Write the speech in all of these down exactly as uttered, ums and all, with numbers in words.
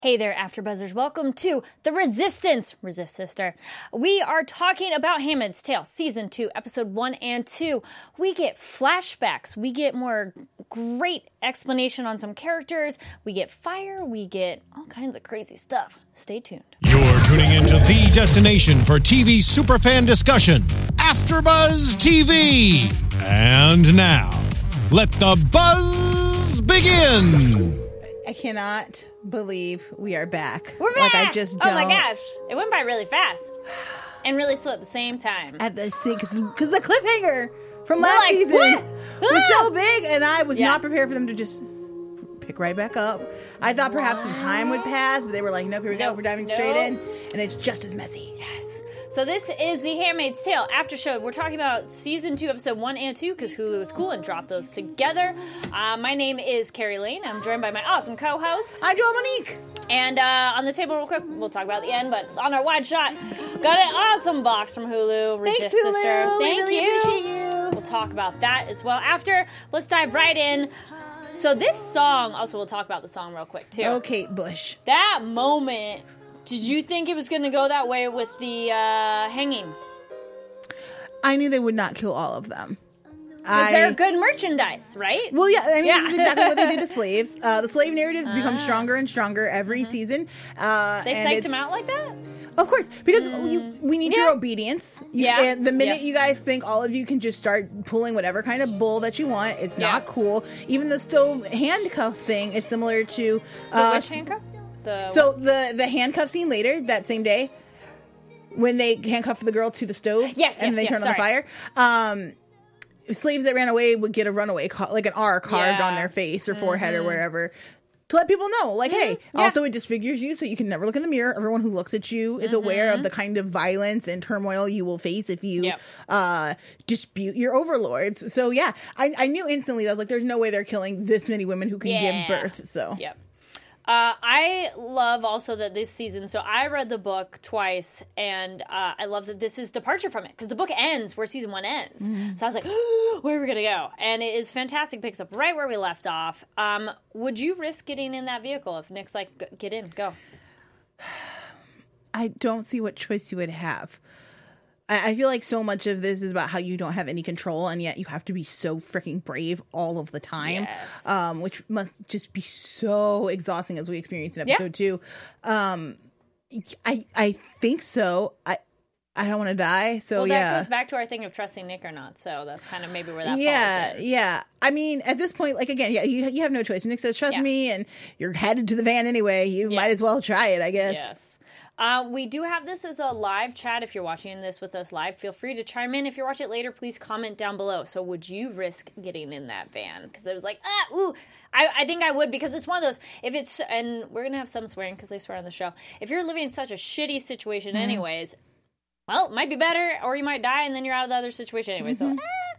Hey there, AfterBuzzers. Welcome to The Resistance. Resist, sister. We are talking about Handmaid's Tale, Season two, Episode one and two. We get flashbacks. We get more great explanation on some characters. We get fire. We get all kinds of crazy stuff. Stay tuned. You're tuning into the destination for T V superfan discussion, AfterBuzz T V. And now, let the buzz begin. I cannot believe we are back. We're back! Like I just oh don't. my gosh. It went by really fast. And really slow at the same time. At the because the cliffhanger from We're last like, season what? was Ah! so big, and I was Yes. not prepared for them to just pick right back up. I thought perhaps some time would pass, but they were like, nope, here we go. Nope. We're diving Nope. straight in, and it's just as messy. Yes. So this is The Handmaid's Tale after show. We're talking about Season two, Episode one and two, because Hulu is cool and dropped those together. Uh, my name is Carrie Lane. I'm joined by my awesome co-host. Hi, Joel Monique. And uh, on the table real quick, we'll talk about the end, but on our wide shot, got an awesome box from Hulu. Resist, Thanks, Hulu. sister. We Thank really you. appreciate you. We'll talk about that as well after. Let's dive right in. So this song, also we'll talk about the song real quick too. Oh, Kate Bush. That moment, did you think it was going to go that way with the uh, hanging? I knew they would not kill all of them. Because I- they're good merchandise, right? Well, yeah, I mean, Yeah. this is exactly what they did to slaves. Uh, the slave narratives become stronger and stronger every season. Uh, They and psyched it's- them out like that? Of course, because you, we need your Yeah. obedience. You, Yeah. and the minute Yes. you guys think all of you can just start pulling whatever kind of bull that you want, it's Yeah. not cool. Even the stove handcuff thing is similar to The uh, witch handcuff? The So the the handcuff scene later that same day, when they handcuff the girl to the stove, Yes, and yes, they yes, turn on the sorry. fire. Um, slaves that ran away would get a runaway, ca- like an R carved Yeah. on their face or forehead or wherever. To let people know, like, hey, yeah. also it disfigures you so you can never look in the mirror. Everyone who looks at you is aware of the kind of violence and turmoil you will face if you Yep. uh, dispute your overlords. So, yeah, I, I knew instantly. I was like, there's no way they're killing this many women who can Yeah. give birth. So, Yep. Uh, I love also that this season, so I read the book twice, and uh, I love that this is departure from it, because the book ends where season one ends. Mm-hmm. So I was like, where are we going to go? And it is fantastic, picks up right where we left off. Um, would you risk getting in that vehicle if Nick's like, "G- get in, go? I don't see what choice you would have. I, I feel like so much of this is about how you don't have any control, and yet you have to be so freaking brave all of the time, Yes. um, which must just be so exhausting as we experienced in Yeah. episode two. Um, I I think so. I I don't want to die. So Well, that yeah. goes back to our thing of trusting Nick or not, so that's kind of maybe where that Yeah, falls in. yeah. I mean, at this point, like again, yeah, you you have no choice. Nick says, "Trust Yeah. me," and you're headed to the van anyway. You Yeah. might as well try it, I guess. Yes. Uh, we do have this as a live chat. If you're watching this with us live, feel free to chime in. If you're watching it later, please comment down below. So would you risk getting in that van? Because it was like, ah, ooh. I, I think I would, because it's one of those, if it's, and we're going to have some swearing because they swear on the show. If you're living in such a shitty situation Mm-hmm. anyways, well, it might be better, or you might die and then you're out of the other situation anyway. So, eh.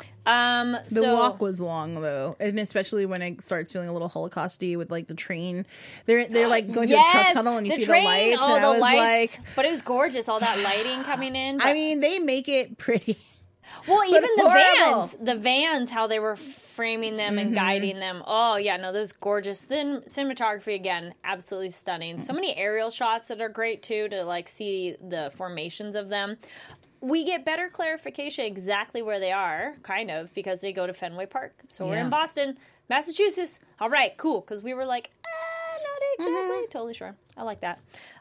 Um, Mm-hmm. The so, walk was long though, and especially when it starts feeling a little Holocausty with like the train. They're they're like going through a truck tunnel and you the see train, the lights, oh, and the I was lights. like, But it was gorgeous, all that lighting coming in. I but- mean, they make it pretty. Well, But even the horrible. vans, the vans, how they were framing them and guiding them. Oh, yeah, no, those gorgeous. Then cinematography, again, absolutely stunning. So many aerial shots that are great, too, to, like, see the formations of them. We get better clarification exactly where they are, kind of, because they go to Fenway Park. So we're Yeah. in Boston, Massachusetts. All right, cool, because we were like, ah, not exactly. Totally sure. I like that.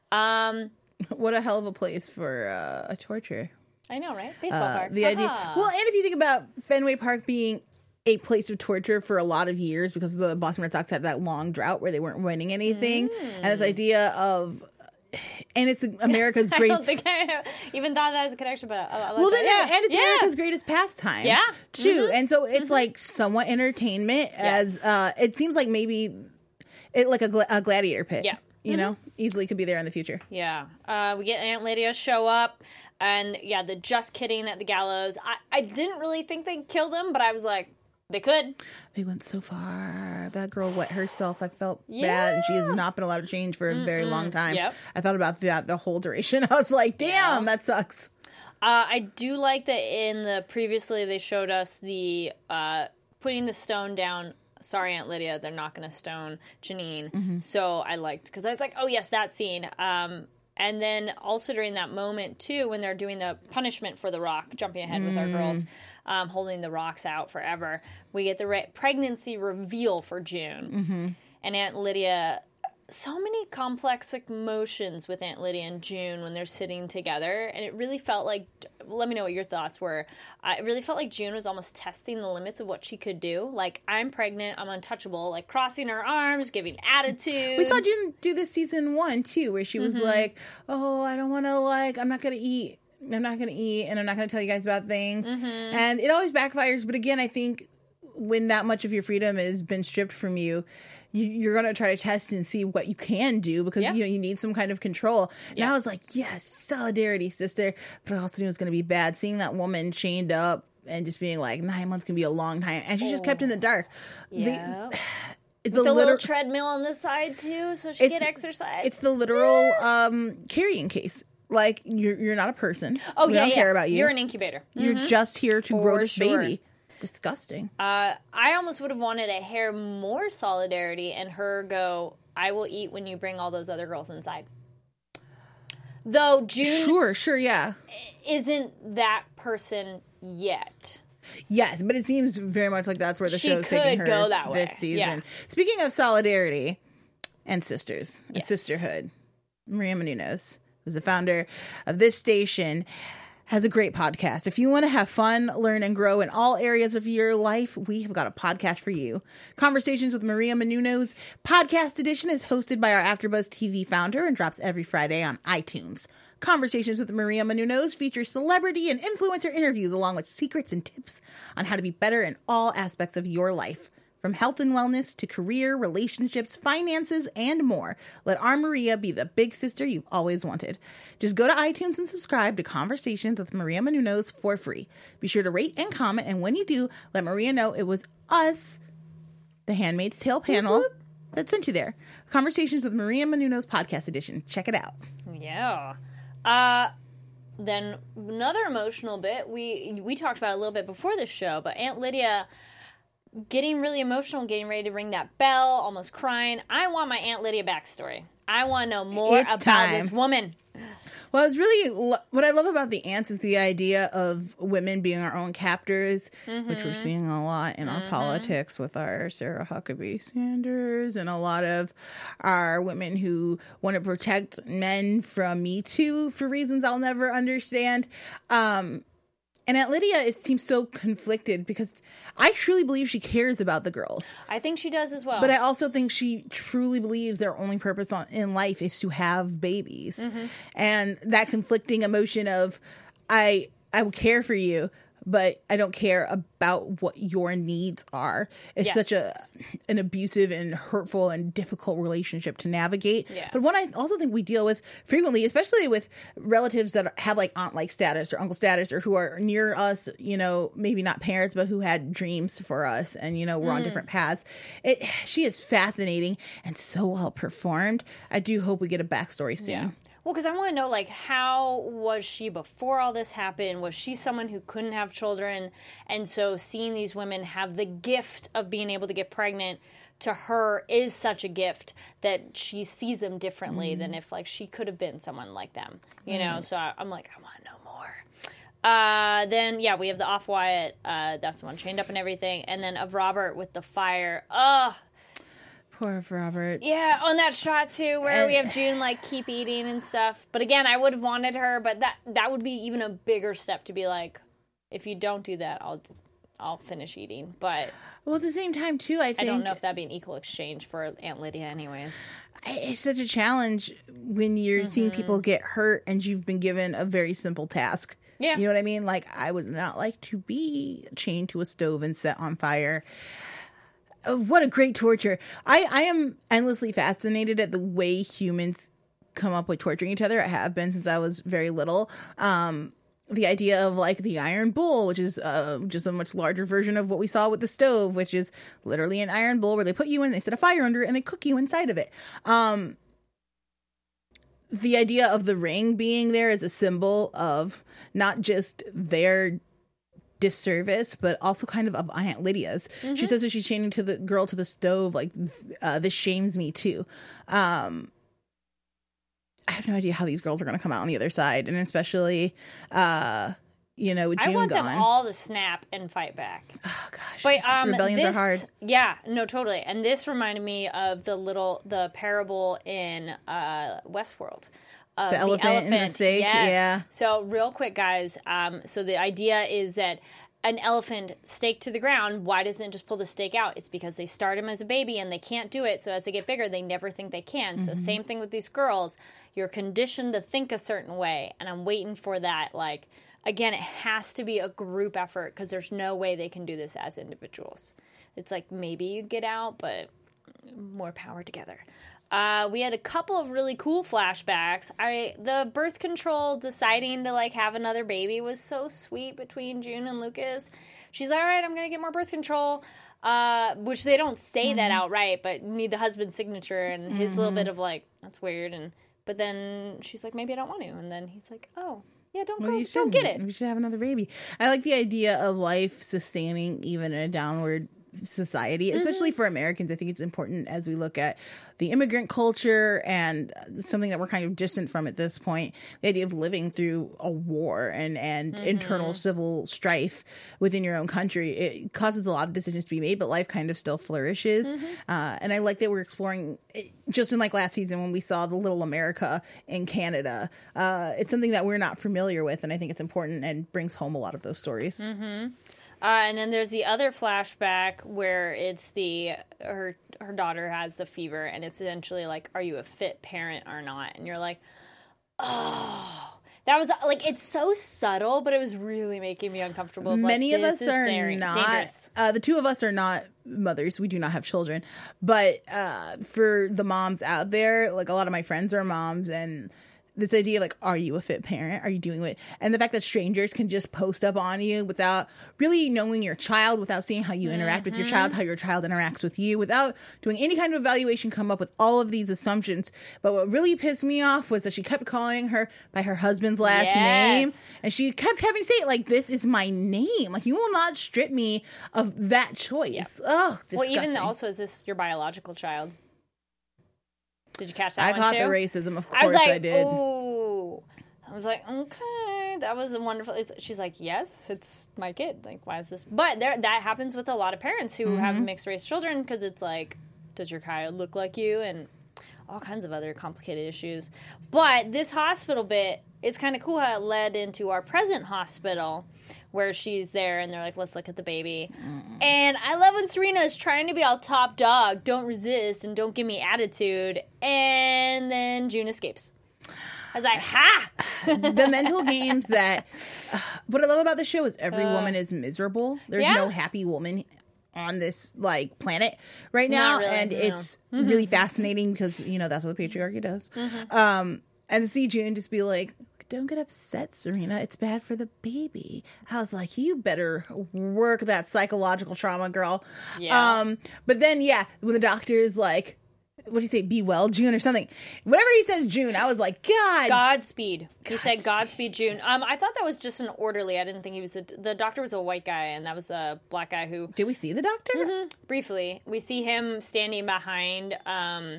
Um, What a hell of a place for uh, a torture. I know, right? Baseball Uh, park. the idea. Haha. Well, and if you think about Fenway Park being a place of torture for a lot of years because the Boston Red Sox had that long drought where they weren't winning anything, and this idea of, and it's America's I great. don't think I even thought that was a connection, but I, I like Well, that. then, Yeah. and it's yeah. America's greatest pastime, Yeah. too. And so it's like somewhat entertainment, as Yes. uh, it seems like maybe it like a, gla- a gladiator pit. Yeah. you know, easily could be there in the future. Yeah. Uh, we get Aunt Lydia show up, and yeah, the just kidding at the gallows. I, I didn't really think they'd kill them, but I was like, they could. They went so far. That girl wet herself. I felt Yeah. bad, and she has not been allowed to change for a very long time. Yep. I thought about that the whole duration. I was like, damn, that sucks. Uh, I do like that in the previously they showed us the uh, putting the stone down sorry, Aunt Lydia, they're not going to stone Janine. Mm-hmm. So I liked, because I was like, oh, yes, that scene. Um, and then also during that moment, too, when they're doing the punishment for the rock, jumping ahead with our girls, um, holding the rocks out forever, we get the re- pregnancy reveal for June. Mm-hmm. And Aunt Lydia... So many complex emotions with Aunt Lydia and June when they're sitting together. And it really felt like, let me know what your thoughts were. Uh, it really felt like June was almost testing the limits of what she could do. Like, I'm pregnant, I'm untouchable. Like, crossing her arms, giving attitude. We saw June do this season one, too, where she was Mm-hmm. like, oh, I don't want to, like, I'm not going to eat. I'm not going to eat, and I'm not going to tell you guys about things. Mm-hmm. And it always backfires. But again, I think when that much of your freedom has been stripped from you, you're going to try to test and see what you can do because, yeah. you know, you need some kind of control. And Yeah. I was like, yes, solidarity, sister. But I also knew it was going to be bad. Seeing that woman chained up and just being like, nine months can be a long time. And she just kept in the dark. Yeah. The, With the the liter- little treadmill on the side, too, so she It's- get exercise. It's the literal um, carrying case. Like, you're you're not a person. oh, we yeah, don't yeah. care about you. You're an incubator. You're just here to grow For this sure. baby. It's disgusting. Uh, I almost would have wanted a hair more solidarity and her go, I will eat when you bring all those other girls inside. Though June Sure, sure, yeah. isn't that person yet. Yes, but it seems very much like that's where the She show's taking could her go that this way, season. yeah. Speaking of solidarity and sisters and Yes. sisterhood, Maria Menounos, who's the founder of this station, has a great podcast. If you want to have fun, learn, and grow in all areas of your life, we have got a podcast for you. Conversations with Maria Menounos podcast edition is hosted by our AfterBuzz T V founder and drops every Friday on iTunes. Conversations with Maria Menounos features celebrity and influencer interviews along with secrets and tips on how to be better in all aspects of your life. From health and wellness to career, relationships, finances, and more. Let our Maria be the big sister you've always wanted. Just go to iTunes and subscribe to Conversations with Maria Menounos for free. Be sure to rate and comment, and when you do, let Maria know it was us, the Handmaid's Tale panel, that sent you there. Conversations with Maria Menounos podcast edition. Check it out. Yeah. Uh, then another emotional bit, we we talked about it a little bit before this show, but Aunt Lydia getting really emotional, getting ready to ring that bell, almost crying. I want my Aunt Lydia backstory. I want to know more It's about time. this woman. Well, it's really lo- what I love about the ants is the idea of women being our own captors, Mm-hmm. which we're seeing a lot in our politics with our Sarah Huckabee Sanders and a lot of our women who want to protect men from Me Too for reasons I'll never understand. Um, and Aunt Lydia, it seems so conflicted because I truly believe she cares about the girls. I think she does as well. But I also think she truly believes their only purpose on, in life is to have babies. Mm-hmm. And And that conflicting emotion of, I I would care for you, but I don't care about what your needs are. It's Yes. such a an abusive and hurtful and difficult relationship to navigate. Yeah. But one I also think we deal with frequently, especially with relatives that have like aunt-like status or uncle status or who are near us, you know, maybe not parents, but who had dreams for us and, you know, we're on Mm. different paths. It, she is fascinating and so well performed. I do hope we get a backstory soon. yeah. Well, because I want to know, like, how was she before all this happened? Was she someone who couldn't have children? And so seeing these women have the gift of being able to get pregnant to her is such a gift that she sees them differently Mm-hmm. than if, like, she could have been someone like them. You know? So I, I'm like, I want to know more. Uh, then, yeah, we have the Off-Wyatt. Uh, that's the one chained up and everything. And then of Robert with the fire. Ugh. Poor Robert. Yeah, on that shot too, where And- we have June like keep eating and stuff. But again, I would have wanted her, but that that would be even a bigger step to be like, if you don't do that, I'll I'll finish eating. But Well, at the same time, too, I think I don't know if that'd be an equal exchange for Aunt Lydia, anyways. it's such a challenge when you're seeing Mm-hmm. people get hurt and you've been given a very simple task. Yeah. You know what I mean? Like, I would not like to be chained to a stove and set on fire. Oh, what a great torture. I, I am endlessly fascinated at the way humans come up with torturing each other. I have been since I was very little. Um, the idea of like the iron bowl, which is uh, just a much larger version of what we saw with the stove, which is literally an iron bowl where they put you in, they set a fire under it, and they cook you inside of it. Um, the idea of the ring being there is a symbol of not just their disservice, but also kind of of Aunt Lydia's. Mm-hmm. She says that she's chaining to the girl to the stove, like, uh, this shames me too. Um, I have no idea how these girls are going to come out on the other side, and especially, uh, you know, with June I want gone. them all to snap and fight back. Oh gosh, but um, rebellions this, are hard. Yeah, no, totally. And this reminded me of the little the parable in uh, Westworld. Uh, the, elephant the elephant and the steak. Yes. Yeah. So real quick, guys. Um, so the idea is that an elephant staked to the ground, why doesn't it just pull the stake out? It's because they start him as a baby and they can't do it. So as they get bigger, they never think they can. Mm-hmm. So same thing with these girls. You're conditioned to think a certain way. And I'm waiting for that. Like, again, it has to be a group effort because there's no way they can do this as individuals. It's like maybe you get out, but more power together. Uh, we had a couple of really cool flashbacks. I the birth control deciding to like have another baby was so sweet between June and Lucas. She's like, all right, I'm gonna get more birth control, uh, which they don't say mm-hmm. that outright, but need the husband's signature and his mm-hmm. little bit of like that's weird. And but then she's like, maybe I don't want to, and then he's like, oh. Yeah, don't well, go, you don't get it. We should have another baby. I like the idea of life sustaining even in a downward society, especially mm-hmm. for Americans. I think it's important as we look at the immigrant culture and something that we're kind of distant from at this point, the idea of living through a war and, and mm-hmm. internal civil strife within your own country. It causes a lot of decisions to be made, but life kind of still flourishes. Mm-hmm. Uh, and I like that we're exploring, just in like last season when we saw the Little America in Canada. Uh, it's something that we're not familiar with, and I think it's important and brings home a lot of those stories. Mm-hmm. Uh, and then there's the other flashback where it's the her her daughter has the fever, and it's essentially like, are you a fit parent or not? And you're like, oh, that was like, it's so subtle, but it was really making me uncomfortable. Of, like, Many of us are daring, not. Uh, the two of us are not mothers. We do not have children, but uh, for the moms out there, like a lot of my friends are moms, and this idea of like, are you a fit parent? Are you doing it? And the fact that strangers can just post up on you without really knowing your child, without seeing how you interact mm-hmm. with your child, how your child interacts with you, without doing any kind of evaluation, come up with all of these assumptions. But what really pissed me off was that she kept calling her by her husband's last yes. name. And she kept having to say it like, this is my name. Like, you will not strip me of that choice. Yep. Oh, disgusting. Well, even also, is this your biological child? Did you catch that I one caught too? the racism, of course I was like, I did. Ooh. I was like, okay, that was a wonderful. It's, she's like, yes, it's my kid. Like, why is this? But there, that happens with a lot of parents who mm-hmm. have mixed race children because it's like, does your child look like you? And all kinds of other complicated issues. But this hospital bit, it's kind of cool how it led into our present hospital, where she's there and they're like, let's look at the baby. Mm. And I love when Serena is trying to be all top dog, don't resist and don't give me attitude. And then June escapes. I was like, ha! The mental games that, uh, what I love about the show is every uh, woman is miserable. There's yeah. no happy woman on this like planet right now. Really, and no. it's mm-hmm. really fascinating because, you know, that's what the patriarchy does. Mm-hmm. Um, and to see June just be like, don't get upset, Serena. It's bad for the baby. I was like, you better work that psychological trauma, girl. Yeah. Um, but then, yeah, when the doctor is like, what do you say, be well, June, or something. Whenever he says June, I was like, God. Godspeed. He Godspeed. said Godspeed, June. Um, I thought that was just an orderly. I didn't think he was a... The doctor was a white guy, and that was a black guy who... Did we see the doctor? Mm-hmm. Briefly. We see him standing behind um,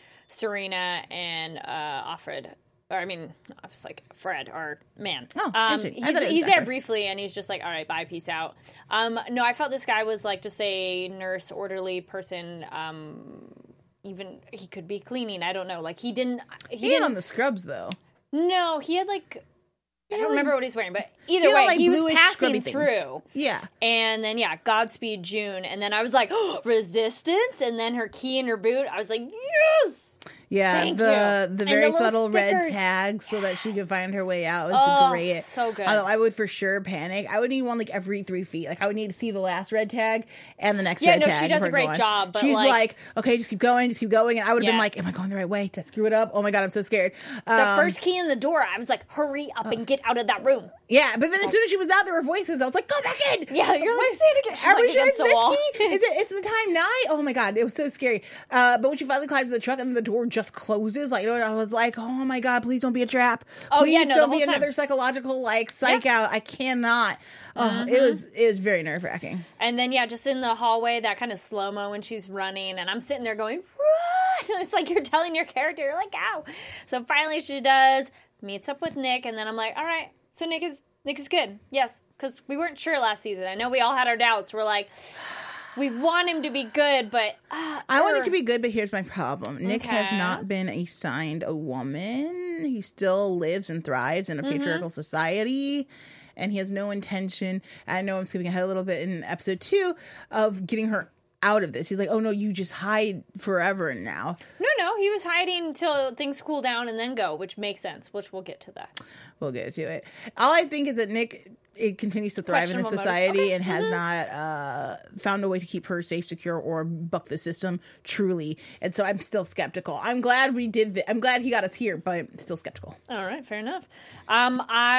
Serena and uh, Offred. Or, I mean, I was like, Fred, our man. Oh, um, he's he's there briefly, and he's just like, all right, bye, peace out. Um, no, I felt this guy was like just a nurse, orderly person. Um, even, he could be cleaning. I don't know. Like, he didn't... He, he didn't on the scrubs, though. No, he had like... I don't like, remember what he's wearing, but either he way, like he was passing things. through. Yeah. And then, yeah, Godspeed June. And then I was like, oh, resistance? And then her key in her boot. I was like, yes! Yeah, Thank the you. the very the subtle stickers. red tag so yes. that she could find her way out was oh, great. So good. Although I would for sure panic. I would need one like every three feet. Like I would need to see the last red tag and the next yeah, red no, tag. she does a great going. job. But She's like, like, okay, just keep going, just keep going. And I would have yes. been like, am I going the right way? Did I screw it up? Oh my God, I'm so scared. The um, first key in the door, I was like, hurry up and get out of that room. Yeah, but then as soon as she was out, there were voices. I was like, "Go back in!" Yeah, you're like, "Say it again." She's Are we like sure against it's the wall. Nisky? Is it? It's the time night. Oh my god, it was so scary. Uh, but when she finally climbs the truck and the door just closes, like, you know, I was like, "Oh my god, please don't be a trap. Oh, please yeah, no, the don't whole be time. another psychological like psych Yeah. out. I cannot." Oh, Mm-hmm. it was it was very nerve wracking. And then, yeah, just in the hallway, that kind of slow-mo when she's running, and I'm sitting there going, run! It's like you're telling your character, you're like, ow! So finally she does, meets up with Nick, and then I'm like, all right, so Nick is Nick is good. Yes, because we weren't sure last season. I know we all had our doubts. We're like, we want him to be good, but... Uh, I want er. it to be good, but here's my problem. Nick has Okay. not been assigned a woman. He still lives and thrives in a Mm-hmm. patriarchal society. And he has no intention, I know I'm skipping ahead a little bit in episode two, of getting her out of this. He's like, oh no, you just hide forever now. No, no, he was hiding until things cool down and then go, which makes sense, which we'll get to that. We'll get to it. All I think is that Nick it continues to thrive in this Questionable motive. society Okay. and has Mhm. not uh, found a way to keep her safe, secure, or buck the system truly. And so I'm still skeptical. I'm glad we did. Th- I'm glad he got us here, but still skeptical. All right, fair enough. Um,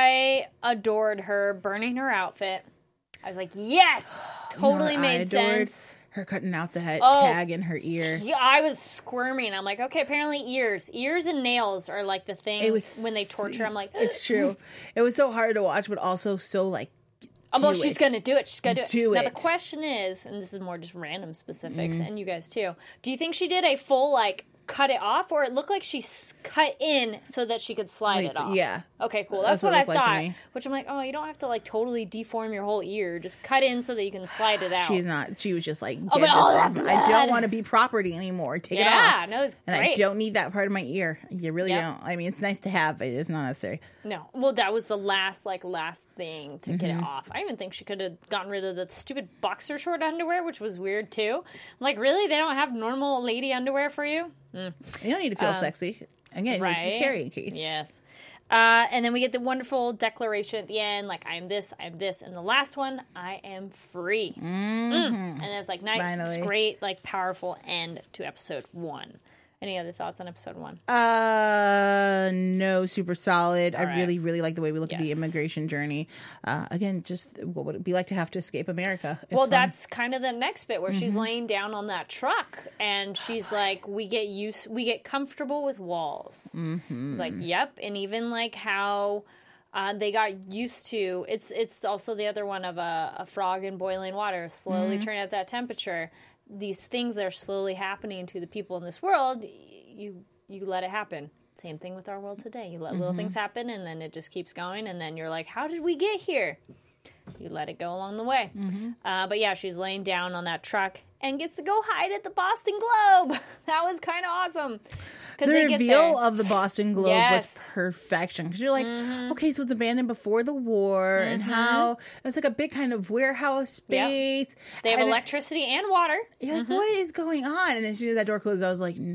I adored her burning her outfit. I was like, yes, totally You know what I made adored? sense. Her cutting out that Oh, tag in her ear. Yeah, I was squirming. I'm like, okay, apparently ears, ears and nails are like the thing It was when they torture. I'm like, it's true. It was so hard to watch, but also so like. oh, well, do she's it. gonna do it. She's gonna do it. Do now it. the question is, and this is more just random specifics, Mm-hmm. and you guys too. Do you think she did a full like cut it off, or it looked like she s- cut in so that she could slide Like, it off? yeah. Okay, cool. That's That's, what what, it I looked like to thought. me. Which I'm like, oh, you don't have to like totally deform your whole ear. Just cut in so that you can slide it out. She's not. She was just like, Oh, get but all this that off. I don't blood. want to be property anymore. Take it off. yeah, no, it's And great. I don't need that part of my ear. You really Yep. don't. I mean, it's nice to have, but it's not necessary. No, well, that was the last, like, last thing to get it Mm-hmm. off. I even think she could have gotten rid of the stupid boxer short underwear, which was weird too. I'm like, really? They don't have normal lady underwear for you? You don't need to feel sexy. Again, you're just a Um, right. carrying case. Yes. Uh, and then we get the wonderful declaration at the end, like, I am this, I am this. And the last one, I am free. Mm. And it's like, nice, Finally. great, like, powerful end to episode one. Any other thoughts on episode one? Uh, no, super solid. I right. really, really like the way we look at the Yes. immigration journey. Uh, again, just what would it be like to have to escape America? It's Well, fun. that's kind of the next bit where Mm-hmm. she's laying down on that truck and she's like, we get used, we get comfortable with walls. Mm-hmm. It's like, yep. And even like how uh, they got used to, it's, it's also the other one of a, a frog in boiling water, slowly Mm-hmm. turning at that temperature. These things that are slowly happening to the people in this world, y- you, you let it happen. Same thing with our world today. You let little Mm-hmm. things happen and then it just keeps going. And then you're like, how did we get here? You let it go along the way. Mm-hmm. Uh, but yeah, she's laying down on that truck and gets to go hide at the Boston Globe. That was kind of awesome. the they get reveal there. of the Boston Globe Yes. was perfection because you're like, Mm-hmm. okay, so it's abandoned before the war, and how it's like a big kind of warehouse Yep. space. They have and it- electricity and water. You're like, what is going on? And then as soon as that door closed, I was like,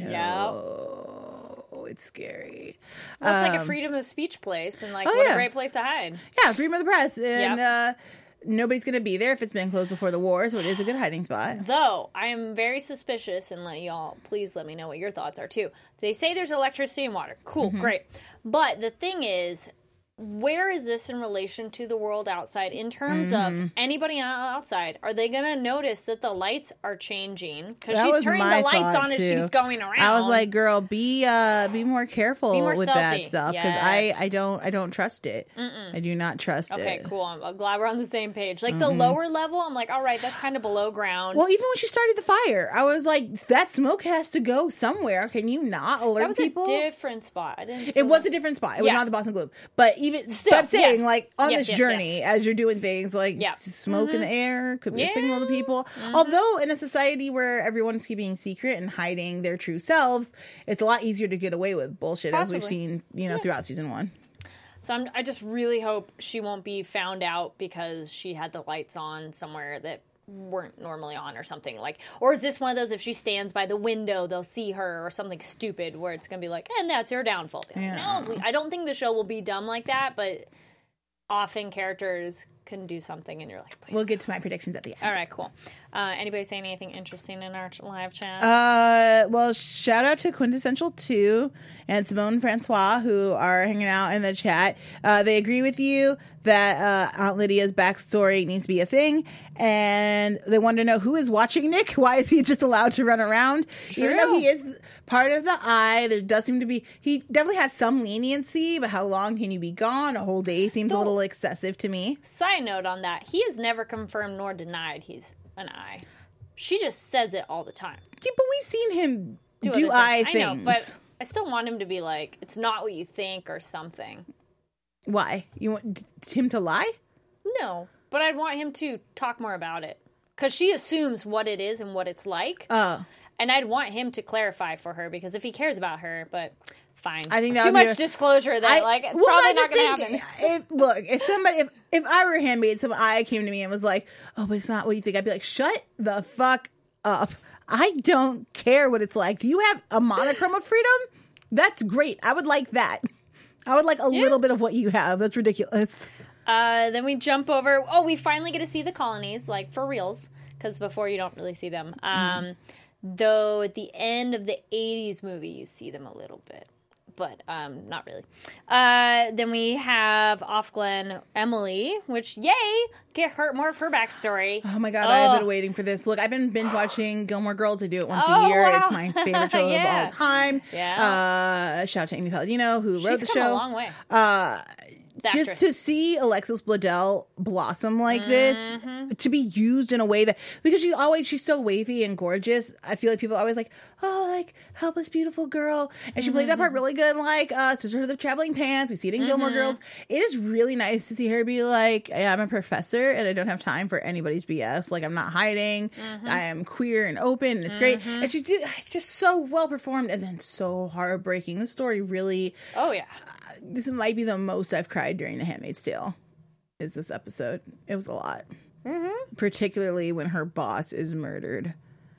no, it's scary. Well, it's like a Um, freedom of speech place, and like, oh, what yeah. a great place to hide. Yeah, freedom of the press, and Yep. uh, nobody's gonna be there if it's been closed before the war, so it is a good hiding spot. Though I am very suspicious, and let y'all please let me know what your thoughts are too. They say there's electricity and water. Cool, Mm-hmm. great. But the thing is, where is this in relation to the world outside? In terms Mm-hmm. of anybody outside, are they going to notice that the lights are changing? Because That she's was turning my the lights thought, on as too. she's going around. I was like, girl, be uh, be more careful Be more with that stealthy. stuff because I, Yes. I don't I don't trust it. I do not trust okay, it. cool. I'm, I'm glad we're on the same page. Like the lower level, I'm like, all right, that's kind of below ground. Well, even when she started the fire, I was like, that smoke has to go somewhere. Can you not alert that was people? a different spot. I didn't. It feel was like- a different spot. It was Yeah. not the Boston Globe. But even Still, but I'm saying, yes. like, on Yes, this yes, journey, yes. as you're doing things like Yeah. s- smoke in the air, could be a signal to Yeah. people. Although, in a society where everyone is keeping secret and hiding their true selves, it's a lot easier to get away with bullshit, as we've Possibly. seen, you know, throughout season one. So I'm, I just really hope she won't be found out because she had the lights on somewhere that weren't normally on or something. Like, or is this one of those, if she stands by the window, they'll see her or something stupid where it's going to be like, and that's her downfall. Yeah. No, please. I don't think the show will be dumb like that, but often characters can do something and you're like, please. We'll get to my predictions at the end. All right, cool. Uh, anybody saying anything interesting in our ch- live chat? Uh, well, shout out to Quintessential two and Simone and Francois, who are hanging out in the chat. Uh, they agree with you that uh, Aunt Lydia's backstory needs to be a thing, and they want to know who is watching Nick. Why is he just allowed to run around? True. Even though he is part of the Eye, there does seem to be, he definitely has some leniency, but how long can you be gone? A whole day seems a little excessive to me. Side note on that, he has never confirmed nor denied he's an Eye. She just says it all the time. Yeah, but we've seen him do, Do other Eye things. things. I know, but I still want him to be like, it's not what you think or something. Why? You want him to lie? No, but I'd want him to talk more about it. Because she assumes what it is and what it's like. Oh. And I'd want him to clarify for her because if he cares about her, but fine. I think that Too would be much a- disclosure that, I, like, it's well, probably I not just going to think, happen. If, look, if somebody, if, if I were a handmaid, some I came to me and was like, "Oh, but it's not what you think," I'd be like, "Shut the fuck up! I don't care what it's like. Do you have a monochrome of freedom? That's great. I would like that. I would like a Yeah. little bit of what you have. That's ridiculous." Uh, then we jump over. Oh, we finally get to see the colonies, like for reals, because before you don't really see them. Um, mm. Though at the end of the eighties movie, you see them a little bit, but um, not really. Uh, then we have Off Glen Emily, which yay, get her more of her backstory. Oh my god, oh. I have been waiting for this. Look, I've been binge watching Gilmore Girls. I do it once Oh, a year. wow. It's my favorite show Yeah. of all time. Yeah. Uh, shout out to Amy Palladino who wrote She's the come show. a long way. Uh, The just actress. to see Alexis Bledel blossom like this, to be used in a way that, because she always, she's so wavy and gorgeous. I feel like people are always like, oh, like helpless, beautiful girl. And she played that part really good, like uh, Sisterhood of the Traveling Pants. We see it in Gilmore Girls. It is really nice to see her be like, yeah, I'm a professor and I don't have time for anybody's B S. Like, I'm not hiding. I am queer and open and it's great. And she did just so well performed and then so heartbreaking. The story really, Oh yeah. this might be the most I've cried during The Handmaid's Tale, is this episode. It was a lot. Mm-hmm. Particularly when her boss is murdered.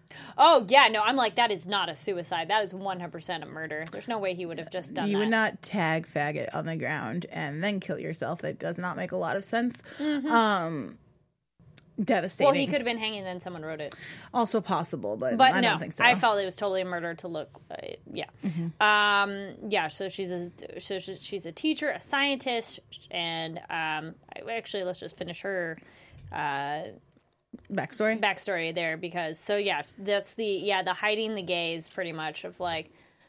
Oh yeah, no, I'm like, that is not a suicide. That is one hundred percent a murder. There's no way he would have just done You that. would not tag faggot on the ground and then kill yourself. That does not make a lot of sense. Mm-hmm. Um, devastating. Well, he could have been hanging, then someone wrote it. Also possible, but, But I no, don't think so. I felt it was totally a murder to look. Uh, yeah, Mm-hmm. um, yeah. So she's a so she- she's a teacher, a scientist, and um, actually, let's just finish her uh, Backstory? backstory there because so yeah, that's the yeah the hiding the gaze pretty much of like,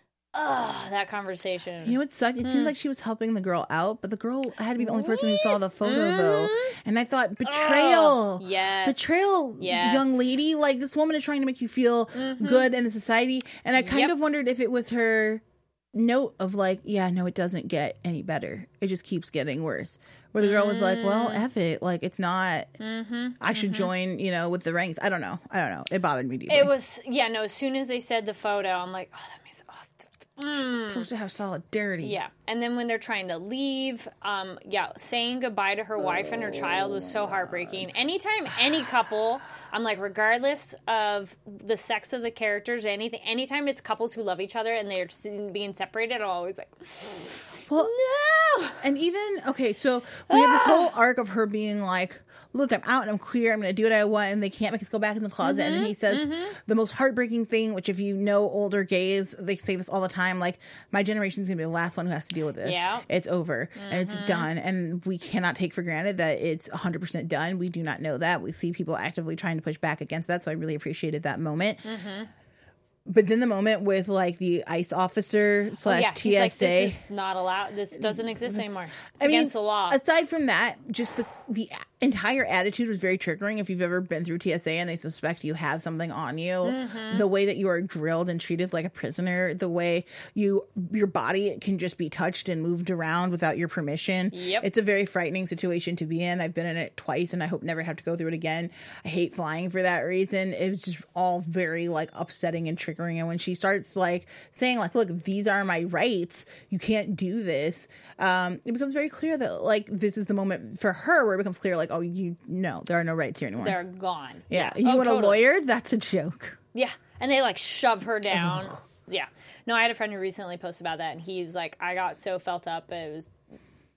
ugh, that conversation. You know what sucked? It Hmm. seemed like she was helping the girl out, but the girl had to be the only person who saw the photo, though. And I thought, betrayal. Oh, yes. Betrayal, Yes. young lady. Like, this woman is trying to make you feel good in the society. And I kind Yep. of wondered if it was her note of, like, yeah, no, it doesn't get any better. It just keeps getting worse. Where the girl was like, well, F it. Like, it's not, Mm-hmm. I should join, you know, with the ranks. I don't know. I don't know. It bothered me deeply. It was yeah no. As soon as they said the photo, I'm like, oh, that means oh, supposed to have solidarity. yeah. And then when they're trying to leave, um, yeah, saying goodbye to her wife and her child was so heartbreaking. Anytime any couple, I'm like, regardless of the sex of the characters, anything, anytime it's couples who love each other and they're being separated, I'm always like, Well, no. and even, okay, so we have this whole arc of her being like, look, I'm out and I'm queer. I'm going to do what I want. And they can't make us go back in the closet. Mm-hmm, And then he says the most heartbreaking thing, which if you know older gays, they say this all the time, like, my generation's going to be the last one who has to deal with this. Yeah. It's over and it's done. And we cannot take for granted that it's one hundred percent done. We do not know that. We see people actively trying to push back against that. So I really appreciated that moment. Mm-hmm. But then the moment with, like, the ICE officer slash yeah, T he's S A. like, this is not allowed. This doesn't exist anymore. It's I mean, against the law. Aside from that, just the the entire attitude was very triggering. If you've ever been through T S A and they suspect you have something on you, Mm-hmm. the way that you are grilled and treated like a prisoner, the way you your body can just be touched and moved around without your permission. Yep. It's a very frightening situation to be in. I've been in it twice and I hope never have to go through it again. I hate flying for that reason. It was just all very like upsetting and triggering. And when she starts like saying like, look, these are my rights, you can't do this. Um, it becomes very clear that like this is the moment for her where it becomes clear like, oh, you no, there are no rights here anymore. They're gone. yeah. yeah. You Oh, want totally. a lawyer? That's a joke. Yeah, and they like shove her down. Yeah. No, I had a friend who recently posted about that, and he was like, I got so felt up. It was like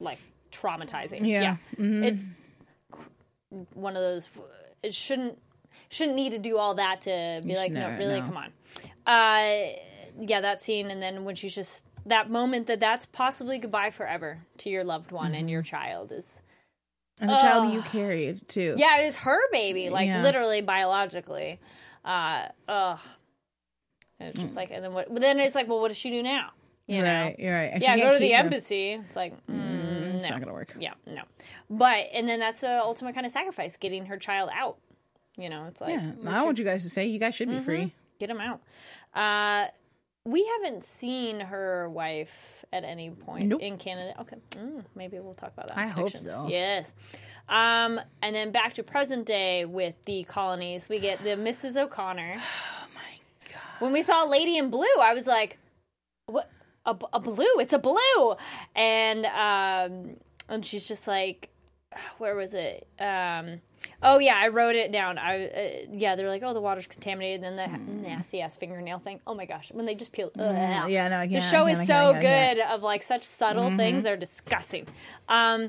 traumatizing. Yeah. Yeah. Mm-hmm. It's one of those, it shouldn't, shouldn't need to do all that to be You like, should no, never- really, no. come on. Uh, yeah, that scene. And then when she's just, that moment that that's possibly goodbye forever to your loved one Mm-hmm. and your child is, And the child that you carried, too. yeah, it is her baby, like Yeah. literally biologically. Uh, ugh. And it's just like, and then what, but then it's like, well, what does she do now? You know? Right, you're right. And she Yeah, can't go to the keep them. embassy. It's like, mm, It's no. not going to work. Yeah, no. But, and then that's the ultimate kind of sacrifice, getting her child out. You know, it's like, Yeah. we I should want you guys to say you guys should be free. get him out. Uh, we haven't seen her wife at any point Nope. in Canada. Okay, mm, maybe we'll talk about that. I hope Connections. so. Yes. Um, and then back to present day with the colonies, we get the Missus O'Connor. Oh, my God. When we saw Lady in Blue, I was like, "What? A, a blue? It's a blue!" And um, and she's just like, "Where was it?" Um, oh yeah, I wrote it down. I uh, yeah, they're like, "Oh, the water's contaminated." And then the nasty ass fingernail thing. Oh my gosh, when they just peel. Ugh. Yeah, no, I The can't. show I is can't, so I can't, I can't. good of like such subtle things. They're disgusting. Um,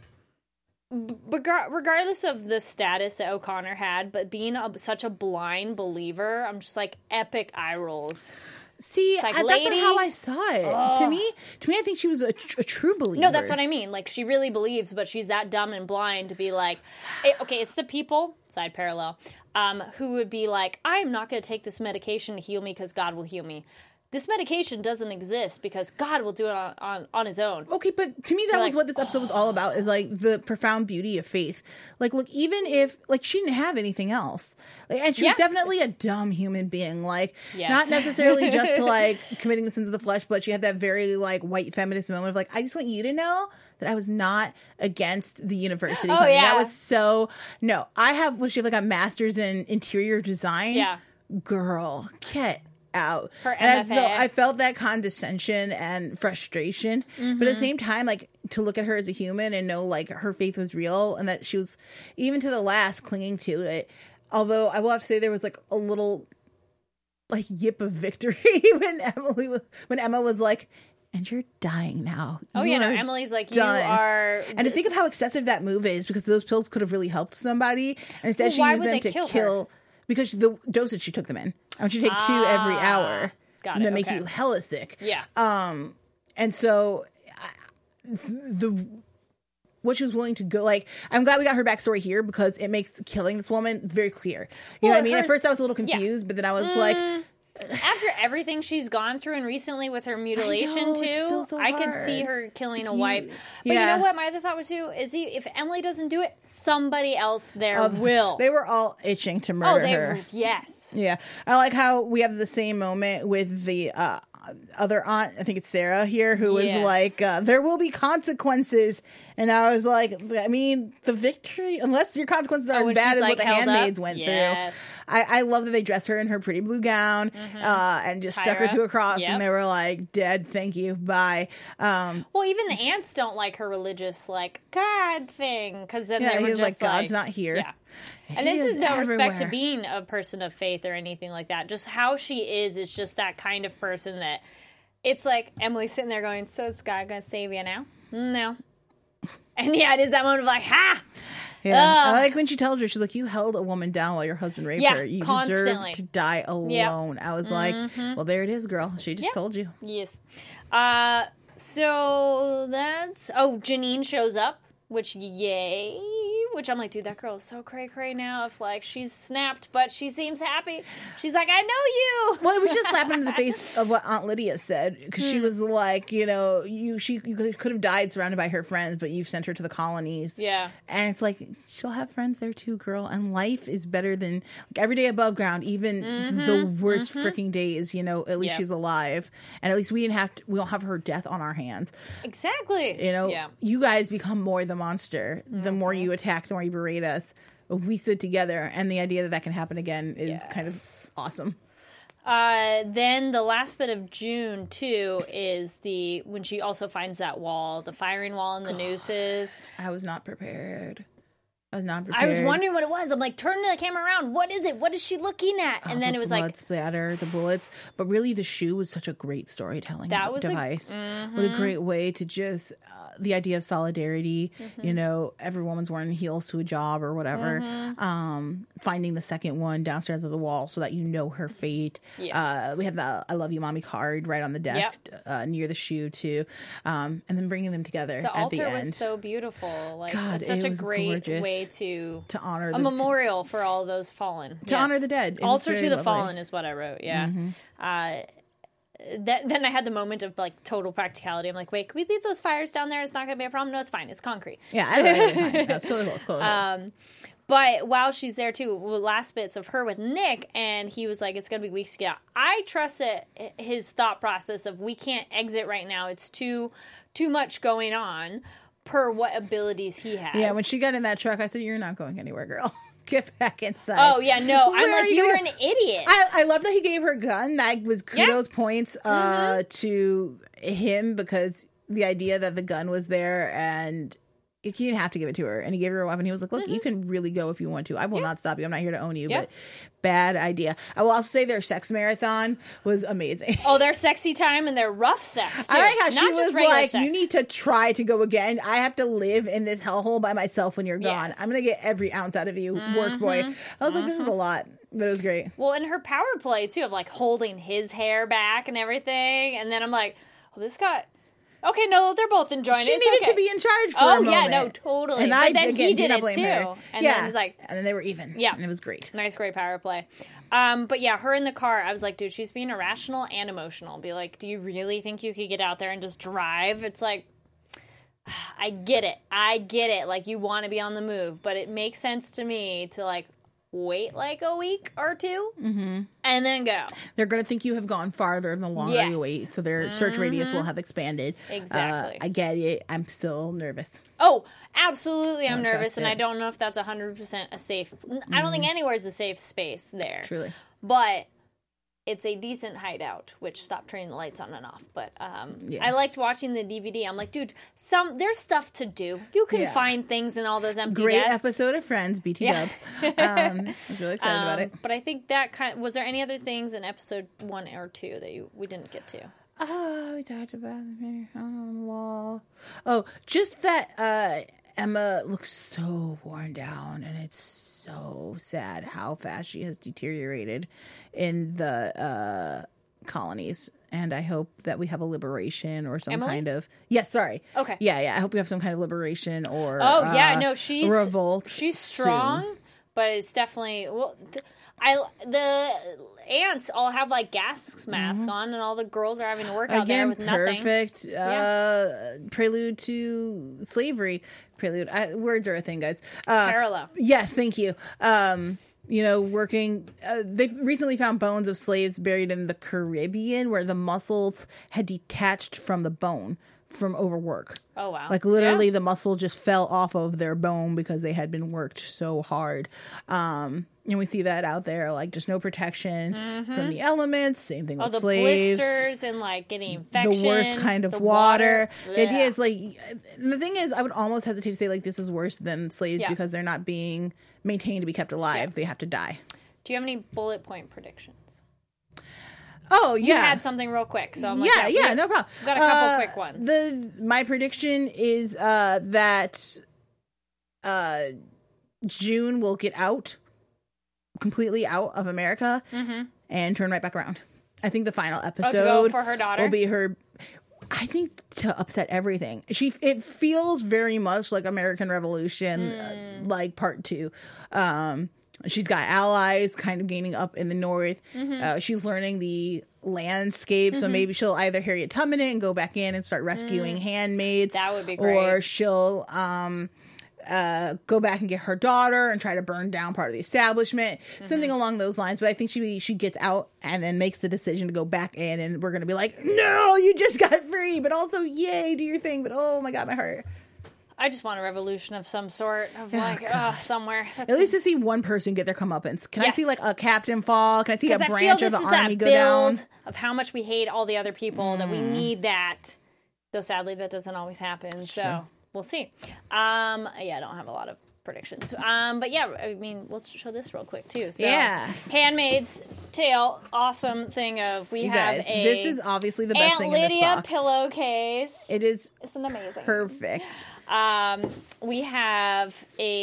Regar- regardless of the status that O'Connor had, but being a, such a blind believer, I'm just like epic eye rolls. See, like, I, that's not lady- how I saw it. To me, to me, I think she was a, tr- a true believer. No, that's what I mean. Like, she really believes, but she's that dumb and blind to be like, it, okay, it's the people, side parallel, um, who would be like, I'm not going to take this medication to heal me because God will heal me. This medication doesn't exist because God will do it on, on, on his own. Okay, but to me, that You're was like, what this episode was all about, is like the profound beauty of faith. Like, look, even if, like, she didn't have anything else. Like, and she Yeah. was definitely a dumb human being. Like, Yes. not necessarily just to, like, committing the sins of the flesh, but she had that very, like, white feminist moment of, like, I just want you to know that I was not against the university. Oh, funding. yeah. That was so, no. I have, what, she have, like, a master's in interior design. Yeah. Girl, get out. Her And M F A. so I felt that condescension and frustration, Mm-hmm. but at the same time, like, to look at her as a human and know, like, her faith was real and that she was, even to the last, clinging to it. Although I will have to say there was, like, a little, like, yip of victory when Emily was, when Emma was like, and you're dying now. Oh, You yeah, no, are Emily's like, done." you are... And to think of how excessive that move is, because those pills could have really helped somebody, and instead Well, she why used would them they to kill kill, her? because the dosage she took them in. I want you to take two every Ah, hour. got and it, that make okay. you hella sick. Yeah. Um, and so I, the what she was willing to go, like, I'm glad we got her backstory here because it makes killing this woman very clear. You know Well, what I mean? her- At first I was a little yeah. confused, but then I was like, After everything she's gone through and recently with her mutilation know, it's too, still so I could hard. see her killing a You- wife. But yeah. you know what? My other thought was too is he, if Emily doesn't do it, somebody else there uh, will. they were all itching to oh, murder they her. yes. Yeah. I like how we have the same moment with the uh, other aunt, I think it's Sarah here, who was Yes. like, uh, there will be consequences. And I was like, I mean, the victory, unless your consequences are Oh, as when bad she's, as like, what the held up? handmaids went Yes. through. I, I love that they dressed her in her pretty blue gown uh, and just stuck her Tyra. to a cross. Yep. And they were like, dead, thank you, bye. Um, Well, even the aunts don't like her religious like God thing because then Yeah, they were he was like, just "God's not here." Yeah. And He this is, is no respect to everywhere. being a person of faith or anything like that. Just how she is is just that kind of person that it's like Emily sitting there going, "So is God gonna save you now?" No. And yeah, it is that moment of like, "Ha!" Yeah, I Ugh. like when she tells her, she's like, you held a woman down while your husband raped Yeah, her. You constantly. deserve to die alone. I was like, well, there it is, girl. She just Yep. told you. Yes. Uh, so that's oh, Janine shows up, which yay. Which I'm like, dude, that girl is so cray cray now. If like she's snapped, but she seems happy. She's like, I know you. Well, it was just slapping in the face of what Aunt Lydia said, because she was like, you know, you she you could have died surrounded by her friends, but you've sent her to the colonies. Yeah. And it's like, she'll have friends there too, girl. And life is better than like, every day above ground, even the worst freaking days, you know, at least Yeah. she's alive. And at least we didn't have to, we don't have her death on our hands. Exactly. You know, Yeah. you guys become more the monster. The more you attack, the more you berate us. We stood together, and the idea that that can happen again is kind of awesome. Uh, then the last bit of June too is the when she also finds that wall, the firing wall and the nooses. I was not prepared. I was not prepared. I was wondering what it was. I'm like, turn the camera around. What is it? What is she looking at? And Oh, then the it was blood like, splatter, the bullets. But really, the shoe was such a great storytelling That was a- device. What a great way to just uh, the idea of solidarity, mm-hmm. you know, every woman's wearing heels to a job or whatever. Mm-hmm. Um, finding the second one downstairs of the wall so that you know her fate. Yes. Uh, we have the I love you, mommy card right on the desk yep. uh, near the shoe too. Um, and then bringing them together the at the end. The altar was so beautiful. Like, God, it's such it a was great gorgeous. way to, to honor a the, memorial for all those fallen. To yes. honor the dead. It Altar to the lovely. fallen is what I wrote, yeah. Mm-hmm. Uh, that, then I had the moment of like total practicality. I'm like, wait, can we leave those fires down there? It's not going to be a problem. No, it's fine. It's concrete. Yeah, I don't know. Fine. That's totally cool. It's cool. Um, but while she's there too, last bits of her with Nick, and he was like, it's going to be weeks to get out. I trust it, his thought process of we can't exit right now. It's too too much going on per what abilities he has. Yeah, when she got in that truck, I said, you're not going anywhere, girl. Get back inside. Oh, yeah, no. Where I'm like, you were an idiot. I, I love that he gave her a gun. That was kudos yeah. points uh, mm-hmm. to him, because the idea that the gun was there and he didn't have to give it to her. And he gave her a weapon. He was like, look, mm-hmm. you can really go if you want to. I will yeah. not stop you. I'm not here to own you. Yeah. But bad idea. I will also say their sex marathon was amazing. Oh, their sexy time and their rough sex, too. I like how she not was like, sex. you need to try to go again. I have to live in this hellhole by myself when you're gone. Yes. I'm going to get every ounce out of you, mm-hmm. work boy. I was mm-hmm. like, this is a lot. But it was great. Well, and her power play, too, of like holding his hair back and everything. And then I'm like, oh, this got... Okay, no, they're both enjoying she it. She needed okay. to be in charge for oh, a moment. Oh, yeah, no, totally. And but I, then again, he did it, blame too. Her. And yeah. then it was like... And then they were even. Yeah. And it was great. Nice, great power play. Um, but yeah, her in the car, I was like, dude, she's being irrational and emotional. Be like, do you really think you could get out there and just drive? It's like... I get it. I get it. Like, you want to be on the move. But it makes sense to me to, like... wait like a week or two mm-hmm. and then go. They're going to think you have gone farther the longer yes. you wait, so their mm-hmm. search radius will have expanded. Exactly. Uh, I get it. I'm still nervous. Oh, absolutely I'm nervous, and it. I don't know if that's one hundred percent a safe... Mm-hmm. I don't think anywhere is a safe space there. Truly. But... it's a decent hideout, which stopped turning the lights on and off. But um, yeah. I liked watching the D V D. I'm like, dude, some there's stuff to do. You can yeah. find things in all those empty Great desks. episode of Friends, B T yeah. Dubs. Um, I was really excited um, about it. But I think that kind of, was there any other things in episode one or two that you we didn't get to? Oh, we talked about it on the wall. Oh, just that uh, Emma looks so worn down, and it's so sad how fast she has deteriorated in the uh, colonies. And I hope that we have a liberation or some Emily? kind of... Yes, sorry. Okay. Yeah, yeah. I hope we have some kind of liberation or Oh, uh, yeah. No, she's... revolt. She's strong, soon. But it's definitely... Well, th- I the ants all have, like, gas masks mm-hmm. on, and all the girls are having to work out Again, there with nothing. perfect uh, yeah. prelude to slavery. Prelude. I, words are a thing, guys. Uh, Parallel. Yes, thank you. Um... You know, working, uh, they've recently found bones of slaves buried in the Caribbean where the muscles had detached from the bone from overwork. Oh, wow. Like, literally, yeah. the muscle just fell off of their bone because they had been worked so hard. Um, and we see that out there, like, just no protection mm-hmm. from the elements. Same thing oh, with the slaves. blisters and, like, getting infection. The worst kind of the water. water. The idea is, like, the thing is, I would almost hesitate to say, like, this is worse than slaves yeah. because they're not being maintained to be kept alive. Yeah. They have to die. Do you have any bullet point predictions? Oh, yeah. You had something real quick, so I'm like, yeah, yeah, yeah no problem. Got a couple uh, quick ones. The my prediction is uh, that uh, June will get out, completely out of America, mm-hmm. and turn right back around. I think the final episode oh, to go for her daughter will be her. I think to upset everything. She it feels very much like American Revolution, mm. uh, like part two. Um, she's got allies kind of gaining up in the north. Mm-hmm. Uh, she's learning the landscape, mm-hmm. so maybe she'll either Harriet Tubman it and go back in and start rescuing mm. handmaids. That would be great. Or she'll um, uh, go back and get her daughter and try to burn down part of the establishment. Mm-hmm. Something along those lines. But I think she she gets out and then makes the decision to go back in, and we're going to be like, no, you just got free, but also, yay, do your thing. But oh my God, my heart. I just want a revolution of some sort, of oh, like, uh, somewhere. That's At least to see one person get their comeuppance. Can yes. I see like a captain fall? Can I see a I branch feel of the this is army that go build down? Of how much we hate all the other people, mm. that we need that. Though sadly, that doesn't always happen. So sure. we'll see. Um, yeah, I don't have a lot of predictions. Um, but yeah, I mean, we'll show this real quick too. So, Yeah. Handmaid's Tale, awesome thing of we You have guys, a this is obviously the best Aunt thing Lydia in this box. pillowcase. It is It's an amazing. perfect. Um, we have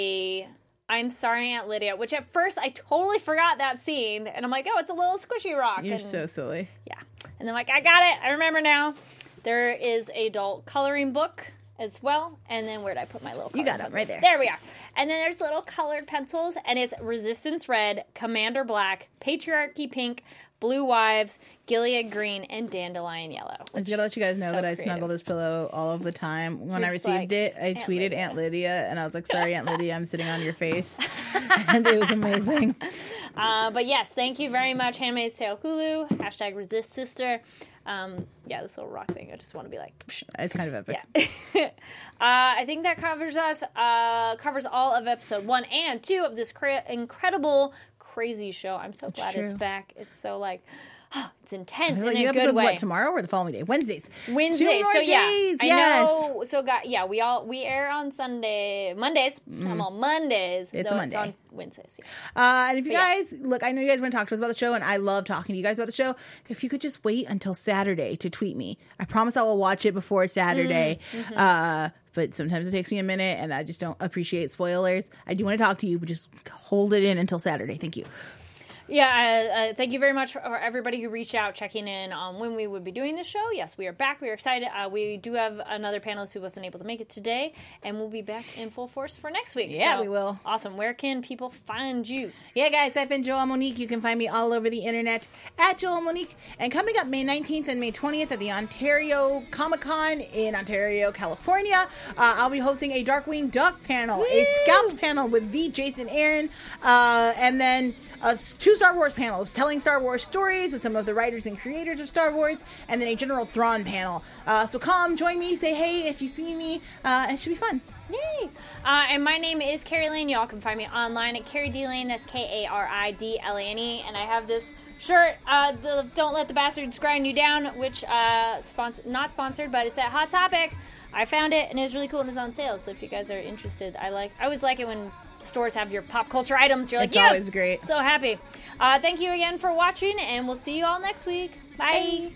a I'm Sorry, Aunt Lydia, which at first I totally forgot that scene, and I'm like, oh, it's a little squishy rock. You're and, so silly. yeah, and then like I got it, I remember now. There is a adult coloring book as well, and then where did I put my little? You got colored it right pencils? there. There we are. And then there's little colored pencils, and it's Resistance Red, Commander Black, Patriarchy Pink, Blue Wives, Gilead Green, and Dandelion Yellow. I just gotta let you guys know so that I creative. snuggle this pillow all of the time. When I Just received like it, I Aunt tweeted Lydia. Aunt Lydia, and I was like, "Sorry, Aunt Lydia, I'm sitting on your face," and it was amazing. Uh, but yes, thank you very much, Handmaid's Tale Hulu, hashtag Resist Sister. Um, yeah, this little rock thing, I just want to be like, psh. It's kind of epic. Yeah. uh, I think that covers us, uh, covers all of episode one and two of this cra- incredible, crazy show. I'm so glad it's true. back. It's so like, it's intense Like, in new a good episodes way. what, tomorrow or the following day? Wednesdays. Wednesday, Two more so yeah, days, I yes. know. So got yeah, we all we air on Sunday, Mondays. I'm on Mondays. It's though a Monday. It's on Wednesdays. Yeah. Uh, and if you But yeah. guys, look, I know you guys want to talk to us about the show, and I love talking to you guys about the show. If you could just wait until Saturday to tweet me. I promise I will watch it before Saturday. Mm-hmm. Uh, but sometimes it takes me a minute, and I just don't appreciate spoilers. I do want to talk to you, but just hold it in until Saturday. Thank you. Yeah, uh, uh, thank you very much for everybody who reached out, checking in on when we would be doing the show. Yes, we are back. We are excited. Uh, we do have another panelist who wasn't able to make it today, and we'll be back in full force for next week. Yeah, So, we will. Awesome. Where can people find you? Yeah, guys, I've been Joelle Monique. You can find me all over the internet at Joelle Monique. And coming up May nineteenth and May twentieth at the Ontario Comic Con in Ontario, California, uh, I'll be hosting a Darkwing Duck panel, a Scouts panel with the Jason Aaron, uh, and then uh, two Star Wars panels telling Star Wars stories with some of the writers and creators of Star Wars, and then a General Thrawn panel. Uh, so come, join me, say hey if you see me. Uh, it should be fun. Yay! Uh, and my name is Carrie Lane. Y'all can find me online at Carrie D Lane. That's K A R I D L A N E. And I have this shirt, uh, the Don't Let the Bastards Grind You Down, which, uh, sponsor- not sponsored, but it's at Hot Topic. I found it, and it was really cool, and it's on sale. So if you guys are interested, I like. I always like it when stores have your pop culture items. You're like, It's yes! always great. So happy. Uh, thank you again for watching, and we'll see you all next week. Bye.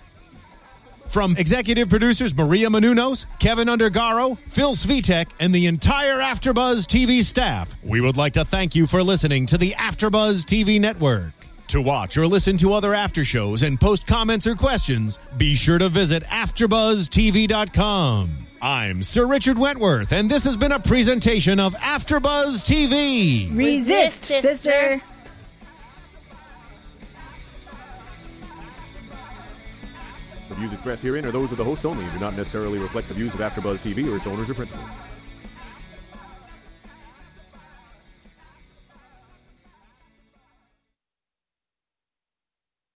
From executive producers Maria Menounos, Kevin Undergaro, Phil Svitek, and the entire AfterBuzz T V staff, we would like to thank you for listening to the AfterBuzz T V network. To watch or listen to other after shows and post comments or questions, be sure to visit after buzz T V dot com. I'm Sir Richard Wentworth, and this has been a presentation of AfterBuzz T V. Resist, sister. sister. The views expressed herein are those of the hosts only and do not necessarily reflect the views of AfterBuzz T V or its owners or principals.